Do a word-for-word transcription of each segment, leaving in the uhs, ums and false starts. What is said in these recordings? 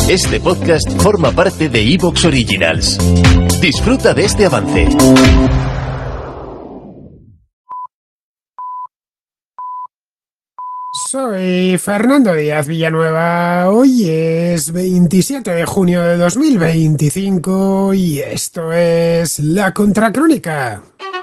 Este podcast forma parte de iVoox Originals. Disfruta de este avance. Soy Fernando Díaz Villanueva. Hoy es veintisiete de junio de dos mil veinticinco y esto es La Contracrónica.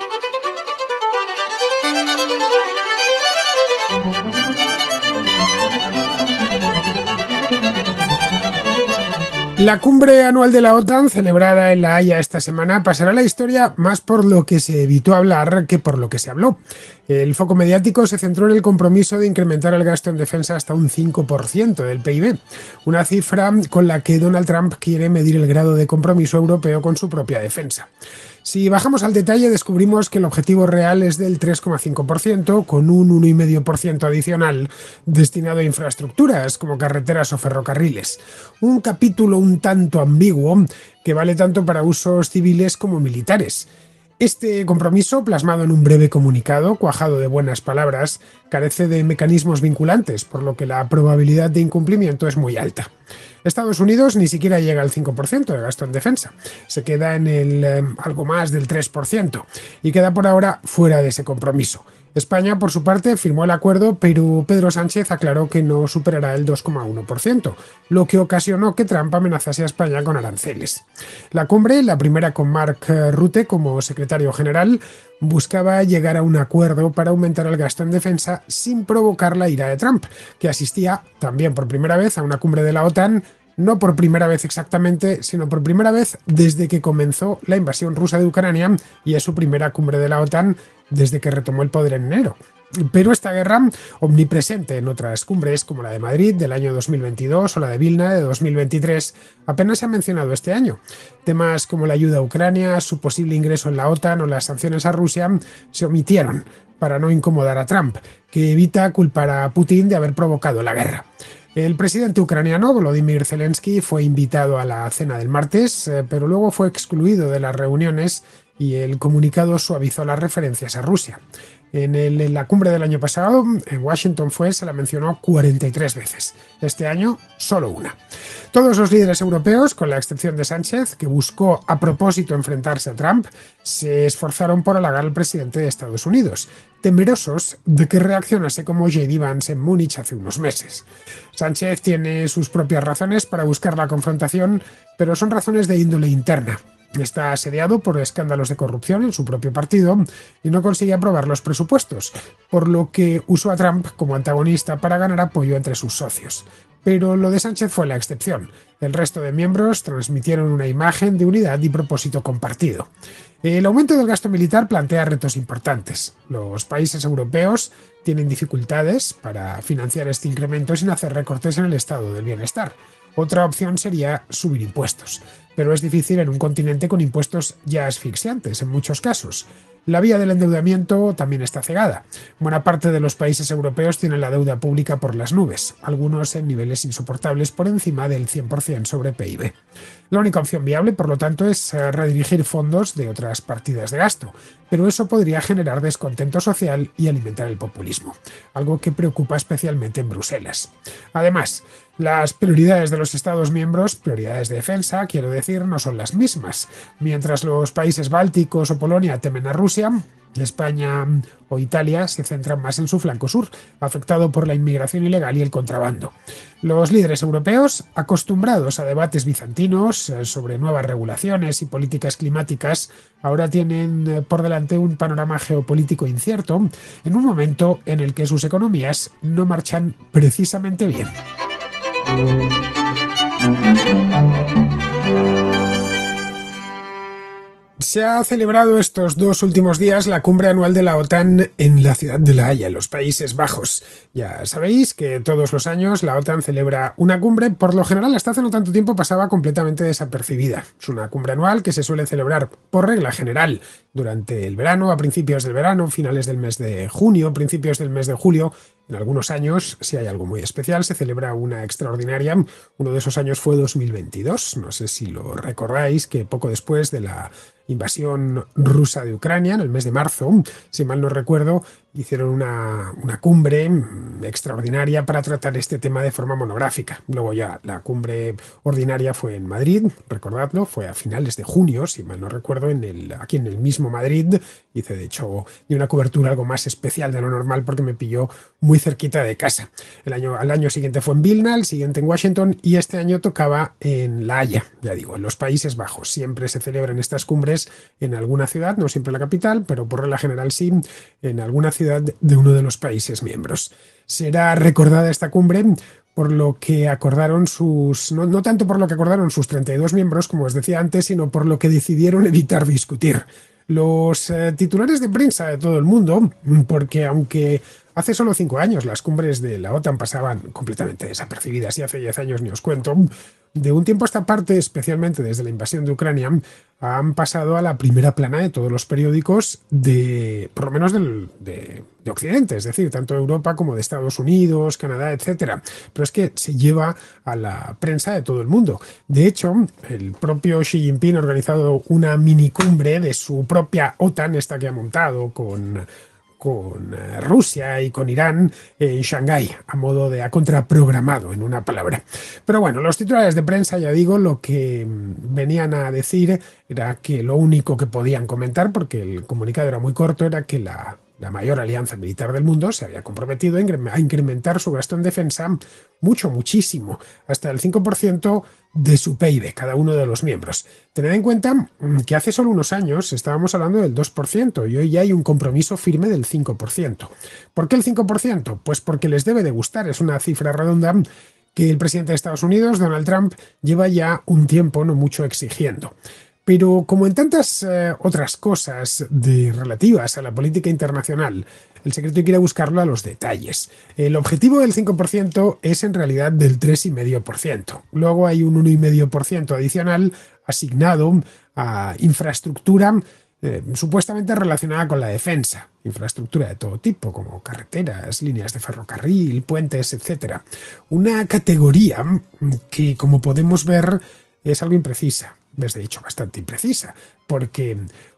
La cumbre anual de la OTAN, celebrada en La Haya esta semana, pasará a la historia más por lo que se evitó hablar que por lo que se habló. El foco mediático se centró en el compromiso de incrementar el gasto en defensa hasta un cinco por ciento del P I B, una cifra con la que Donald Trump quiere medir el grado de compromiso europeo con su propia defensa. Si bajamos al detalle, descubrimos que el objetivo real es del tres coma cinco por ciento, con un uno coma cinco por ciento adicional destinado a infraestructuras como carreteras o ferrocarriles. Un capítulo un tanto ambiguo que vale tanto para usos civiles como militares. Este compromiso, plasmado en un breve comunicado, cuajado de buenas palabras, carece de mecanismos vinculantes, por lo que la probabilidad de incumplimiento es muy alta. Estados Unidos ni siquiera llega al cinco por ciento de gasto en defensa, se queda en el eh, algo más del tres por ciento y queda por ahora fuera de ese compromiso. España, por su parte, firmó el acuerdo, pero Pedro Sánchez aclaró que no superará el dos coma uno por ciento, lo que ocasionó que Trump amenazase a España con aranceles. La cumbre, la primera con Mark Rutte como secretario general, buscaba llegar a un acuerdo para aumentar el gasto en defensa sin provocar la ira de Trump, que asistía también por primera vez a una cumbre de la OTAN, no por primera vez exactamente, sino por primera vez desde que comenzó la invasión rusa de Ucrania, y es su primera cumbre de la OTAN desde que retomó el poder en enero. Pero esta guerra, omnipresente en otras cumbres como la de Madrid del año dos mil veintidós o la de Vilna de dos mil veintitrés, apenas se ha mencionado este año. Temas como la ayuda a Ucrania, su posible ingreso en la OTAN o las sanciones a Rusia se omitieron para no incomodar a Trump, que evita culpar a Putin de haber provocado la guerra. El presidente ucraniano Volodymyr Zelensky fue invitado a la cena del martes, pero luego fue excluido de las reuniones y el comunicado suavizó las referencias a Rusia. En, el, en la cumbre del año pasado, en Washington fue, se la mencionó cuarenta y tres veces. Este año, solo una. Todos los líderes europeos, con la excepción de Sánchez, que buscó a propósito enfrentarse a Trump, se esforzaron por halagar al presidente de Estados Unidos, temerosos de que reaccionase como J D Vance en Múnich hace unos meses. Sánchez tiene sus propias razones para buscar la confrontación, pero son razones de índole interna. Está asediado por escándalos de corrupción en su propio partido y no consigue aprobar los presupuestos, por lo que usó a Trump como antagonista para ganar apoyo entre sus socios. Pero lo de Sánchez fue la excepción. El resto de miembros transmitieron una imagen de unidad y propósito compartido. El aumento del gasto militar plantea retos importantes. Los países europeos tienen dificultades para financiar este incremento sin hacer recortes en el estado del bienestar. Otra opción sería subir impuestos, pero es difícil en un continente con impuestos ya asfixiantes en muchos casos. La vía del endeudamiento también está cegada. Buena parte de los países europeos tienen la deuda pública por las nubes, algunos en niveles insoportables por encima del cien por ciento sobre P I B. La única opción viable, por lo tanto, es redirigir fondos de otras partidas de gasto, pero eso podría generar descontento social y alimentar el populismo, algo que preocupa especialmente en Bruselas. Además, las prioridades de los Estados miembros, prioridades de defensa, quiero decir, no son las mismas. Mientras los países bálticos o Polonia temen a Rusia, España o Italia se centran más en su flanco sur, afectado por la inmigración ilegal y el contrabando. Los líderes europeos, acostumbrados a debates bizantinos sobre nuevas regulaciones y políticas climáticas, ahora tienen por delante un panorama geopolítico incierto en un momento en el que sus economías no marchan precisamente bien. Se ha celebrado estos dos últimos días la cumbre anual de la OTAN en la ciudad de La Haya, en los Países Bajos. Ya sabéis que todos los años la OTAN celebra una cumbre, por lo general hasta hace no tanto tiempo pasaba completamente desapercibida. Es una cumbre anual que se suele celebrar por regla general durante el verano, a principios del verano, finales del mes de junio, principios del mes de julio. En algunos años, si hay algo muy especial, se celebra una extraordinaria. Uno de esos años fue dos mil veintidós. No sé si lo recordáis, que poco después de la invasión rusa de Ucrania, en el mes de marzo, si mal no recuerdo, hicieron una, una cumbre extraordinaria para tratar este tema de forma monográfica. Luego ya la cumbre ordinaria fue en Madrid, recordadlo, fue a finales de junio, si mal no recuerdo, en el, aquí en el mismo Madrid. Hice de hecho de una cobertura algo más especial de lo normal porque me pilló muy cerquita de casa. El año, al año siguiente fue en Vilna, el siguiente en Washington y este año tocaba en La Haya, ya digo, en los Países Bajos. Siempre se celebran estas cumbres en alguna ciudad, no siempre en la capital, pero por regla general sí, en alguna ciudad de uno de los países miembros. Será recordada esta cumbre por lo que acordaron sus, no, no tanto por lo que acordaron sus treinta y dos miembros, como os decía antes, sino por lo que decidieron evitar discutir. Los eh, titulares de prensa de todo el mundo, porque aunque hace solo cinco años las cumbres de la OTAN pasaban completamente desapercibidas y hace diez años ni os cuento, de un tiempo a esta parte, especialmente desde la invasión de Ucrania, han pasado a la primera plana de todos los periódicos de, por lo menos del, de, de Occidente, es decir, tanto de Europa como de Estados Unidos, Canadá, etcétera. Pero es que se lleva a la prensa de todo el mundo. De hecho, el propio Xi Jinping ha organizado una minicumbre de su propia OTAN, esta que ha montado con con Rusia y con Irán en Shanghái, a modo de a contraprogramado, en una palabra. Pero bueno, los titulares de prensa, ya digo, lo que venían a decir era que lo único que podían comentar, porque el comunicado era muy corto, era que la, la mayor alianza militar del mundo se había comprometido a incrementar su gasto en defensa mucho, muchísimo, hasta el cinco por ciento de su P I B, cada uno de los miembros. Tened en cuenta que hace solo unos años estábamos hablando del dos por ciento y hoy ya hay un compromiso firme del cinco por ciento. ¿Por qué el cinco por ciento? Pues porque les debe de gustar, es una cifra redonda que el presidente de Estados Unidos, Donald Trump, lleva ya un tiempo no mucho exigiendo. Pero como en tantas eh, otras cosas de, relativas a la política internacional, el secreto hay que ir a buscarlo a los detalles. El objetivo del cinco por ciento es en realidad del tres coma cinco por ciento. Luego hay un uno coma cinco por ciento adicional asignado a infraestructura eh, supuestamente relacionada con la defensa. Infraestructura de todo tipo, como carreteras, líneas de ferrocarril, puentes, etcétera. Una categoría que, como podemos ver, es algo imprecisa. Es de hecho bastante imprecisa, porque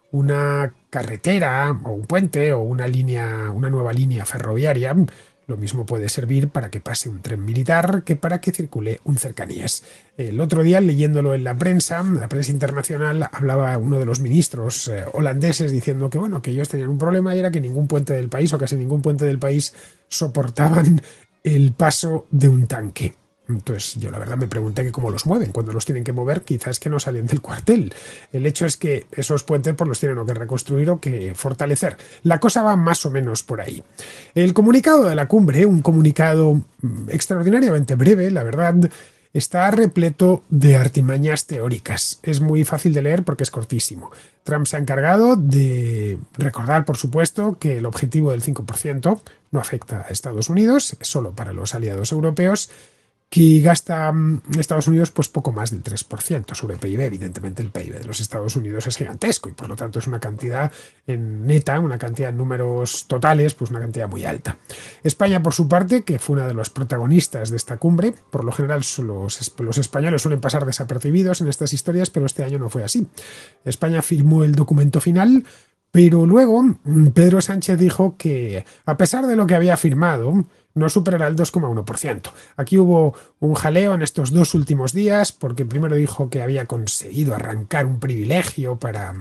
una carretera o un puente o una línea, una nueva línea ferroviaria, lo mismo puede servir para que pase un tren militar que para que circule un cercanías. El otro día, leyéndolo en la prensa, la prensa internacional, hablaba uno de los ministros eh, holandeses diciendo que bueno, que ellos tenían un problema y era que ningún puente del país o casi ningún puente del país soportaban el paso de un tanque. Entonces yo la verdad me pregunté que cómo los mueven, cuando los tienen que mover quizás que no salen del cuartel. El hecho es que esos puentes pues los tienen o que reconstruir o que fortalecer. La cosa va más o menos por ahí. El comunicado de la cumbre, un comunicado extraordinariamente breve, la verdad, está repleto de artimañas teóricas. Es muy fácil de leer porque es cortísimo. Trump se ha encargado de recordar, por supuesto, que el objetivo del cinco por ciento no afecta a Estados Unidos, es solo para los aliados europeos, que gasta Estados Unidos pues poco más del tres por ciento sobre P I B. Evidentemente el P I B de los Estados Unidos es gigantesco y por lo tanto es una cantidad en neta, una cantidad en números totales, pues una cantidad muy alta. España, por su parte, que fue una de los protagonistas de esta cumbre, por lo general los, los españoles suelen pasar desapercibidos en estas historias, pero este año no fue así. España firmó el documento final, pero luego Pedro Sánchez dijo que, a pesar de lo que había firmado, no superará el dos coma uno por ciento. Aquí hubo un jaleo en estos dos últimos días, porque primero dijo que había conseguido arrancar un privilegio para,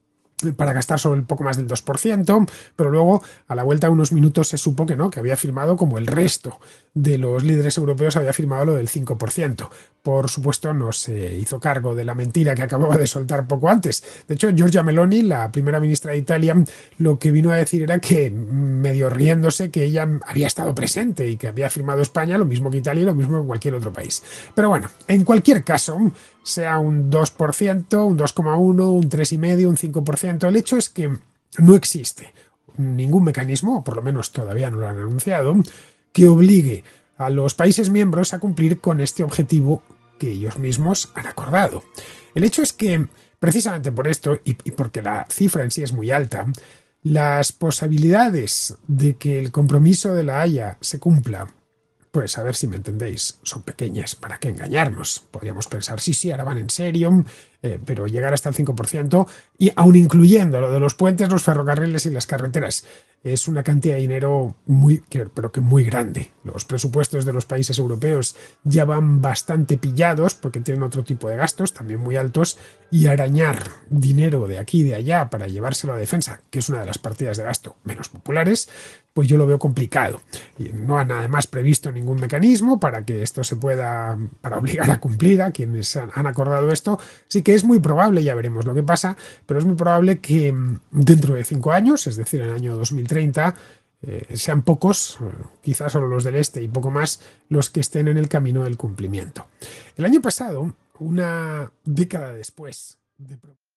para gastar sobre el poco más del dos por ciento, pero luego a la vuelta de unos minutos se supo que no, que había firmado como el resto de los líderes europeos había firmado lo del cinco por ciento. Por supuesto, no se hizo cargo de la mentira que acababa de soltar poco antes. De hecho, Giorgia Meloni, la primera ministra de Italia, lo que vino a decir era que, medio riéndose, que ella había estado presente y que había firmado España, lo mismo que Italia y lo mismo que cualquier otro país. Pero bueno, en cualquier caso, sea un dos por ciento, un dos coma uno por ciento, un tres coma cinco por ciento, un cinco por ciento, el hecho es que no existe ningún mecanismo, o por lo menos todavía no lo han anunciado, que obligue a los países miembros a cumplir con este objetivo que ellos mismos han acordado. El hecho es que, precisamente por esto, y, y porque la cifra en sí es muy alta, las posibilidades de que el compromiso de La Haya se cumpla, pues a ver si me entendéis, son pequeñas. ¿Para qué engañarnos? Podríamos pensar, sí, sí, ahora van en serio, eh, pero llegar hasta el cinco por ciento, y aún incluyendo lo de los puentes, los ferrocarriles y las carreteras, es una cantidad de dinero muy, pero que muy grande. Los presupuestos de los países europeos ya van bastante pillados porque tienen otro tipo de gastos también muy altos, y arañar dinero de aquí y de allá para llevárselo a defensa, que es una de las partidas de gasto menos populares, pues yo lo veo complicado. Y no han además previsto ningún mecanismo para que esto se pueda, para obligar a cumplir a quienes han acordado esto. Sí que es muy probable, ya veremos lo que pasa, pero es muy probable que dentro de cinco años, es decir, en el año dos mil treinta, eh, sean pocos, quizás solo los del este y poco más, los que estén en el camino del cumplimiento. El año pasado, una década después de...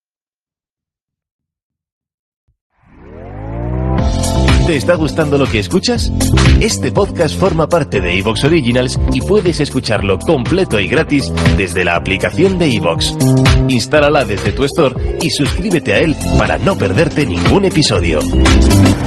¿Te está gustando lo que escuchas? Este podcast forma parte de iVoox Originals y puedes escucharlo completo y gratis desde la aplicación de iVoox. Instálala desde tu store y suscríbete a él para no perderte ningún episodio.